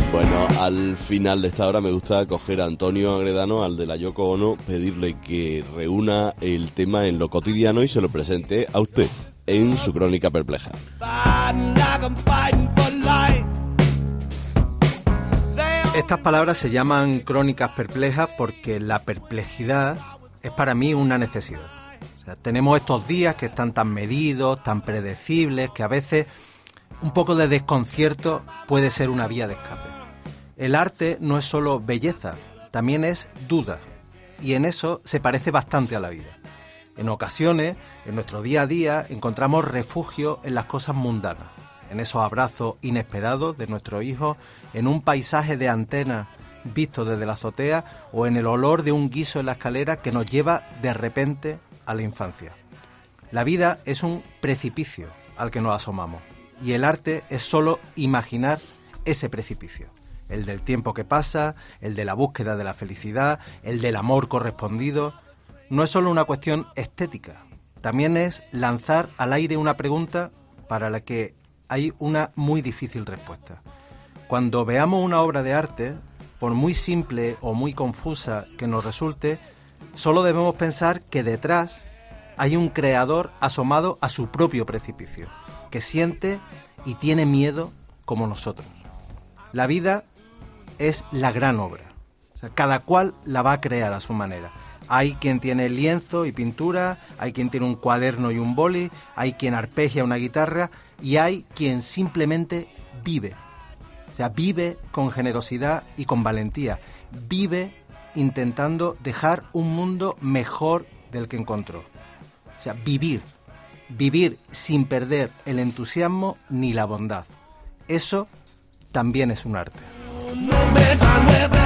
Bueno, al final de esta hora me gusta coger a Antonio Agredano, al de la Yoko Ono, pedirle que reúna el tema en lo cotidiano y se lo presente a usted en su crónica perpleja. Estas palabras se llaman crónicas perplejas porque la perplejidad es para mí una necesidad. O sea, tenemos estos días que están tan medidos, tan predecibles, que a veces un poco de desconcierto puede ser una vía de escape. El arte no es solo belleza, también es duda, y en eso se parece bastante a la vida. En ocasiones, en nuestro día a día, encontramos refugio en las cosas mundanas, en esos abrazos inesperados de nuestros hijos, en un paisaje de antenas visto desde la azotea o en el olor de un guiso en la escalera que nos lleva de repente a la infancia. La vida es un precipicio al que nos asomamos y el arte es solo imaginar ese precipicio. El del tiempo que pasa, el de la búsqueda de la felicidad, el del amor correspondido. No es solo una cuestión estética, también es lanzar al aire una pregunta para la que hay una muy difícil respuesta. Cuando veamos una obra de arte, por muy simple o muy confusa que nos resulte, solo debemos pensar que detrás hay un creador asomado a su propio precipicio, que siente y tiene miedo como nosotros. La vida es la gran obra. O sea, cada cual la va a crear a su manera. Hay quien tiene lienzo y pintura, hay quien tiene un cuaderno y un boli, hay quien arpegia una guitarra y hay quien simplemente vive. O sea, vive con generosidad y con valentía. Vive intentando dejar un mundo mejor del que encontró. O sea, vivir sin perder el entusiasmo ni la bondad. Eso también es un arte.